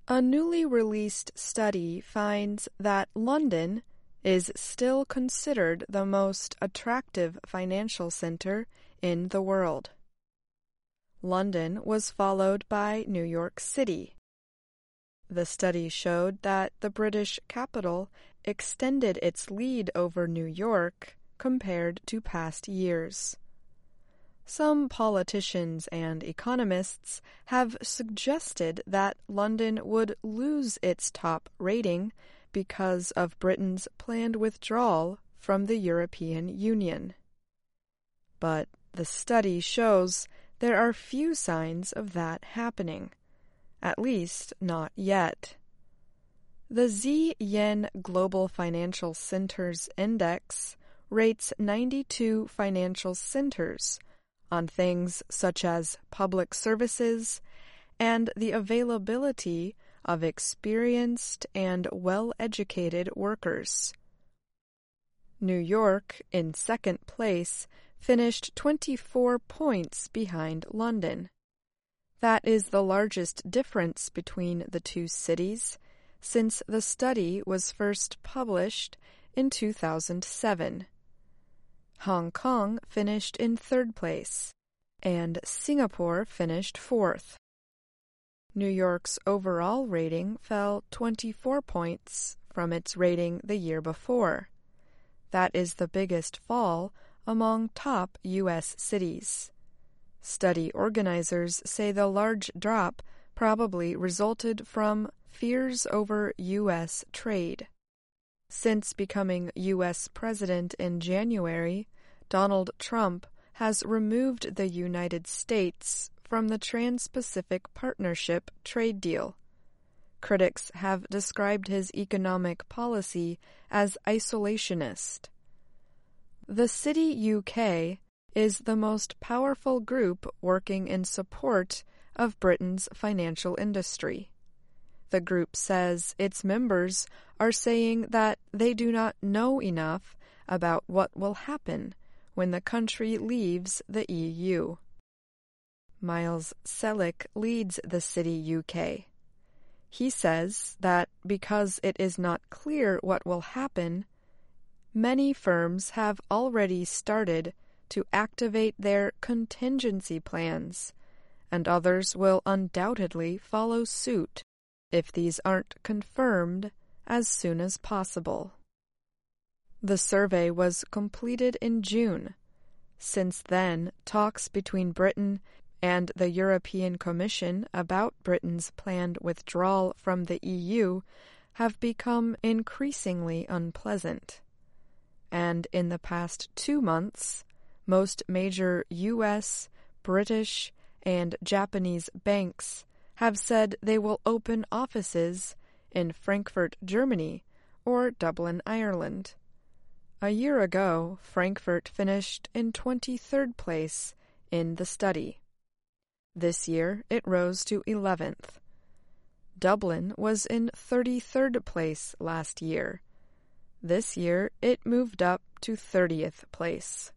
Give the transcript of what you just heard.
A newly released study finds that London is still considered the most attractive financial center in the world. London was followed by New York City. The study showed that the British capital extended its lead over New York compared to past years. Some politicians and economists have suggested that London would lose its top rating because of Britain's planned withdrawal from the European Union. But the study shows there are few signs of that happening, at least not yet. The Zhen Global Financial Centers Index rates 92 financial centers on things such as public services and the availability of experienced and well-educated workers. New York, in second place, finished 24 points behind London. That is the largest difference between the two cities since the study was first published in 2007. Hong Kong finished in third place, and Singapore finished fourth. New York's overall rating fell 24 points from its rating the year before. That is the biggest fall among top U.S. cities. Study organizers say the large drop probably resulted from fears over U.S. trade. Since becoming U.S. president in January, Donald Trump has removed the United States from the Trans-Pacific Partnership trade deal. Critics have described his economic policy as isolationist. The City UK is the most powerful group working in support of Britain's financial industry. The group says its members are saying that they do not know enough about what will happen when the country leaves the EU. Miles Selick leads the City UK. He says that because it is not clear what will happen, many firms have already started to activate their contingency plans, and others will undoubtedly follow suit if these aren't confirmed as soon as possible. The survey was completed in June. Since then, talks between Britain and the European Commission about Britain's planned withdrawal from the EU have become increasingly unpleasant. And in the past 2 months, most major U.S., British, and Japanese banks have said they will open offices in Frankfurt, Germany, or Dublin, Ireland. A year ago, Frankfurt finished in 23rd place in the study. This year, it rose to 11th. Dublin was in 33rd place last year. This year, it moved up to 30th place.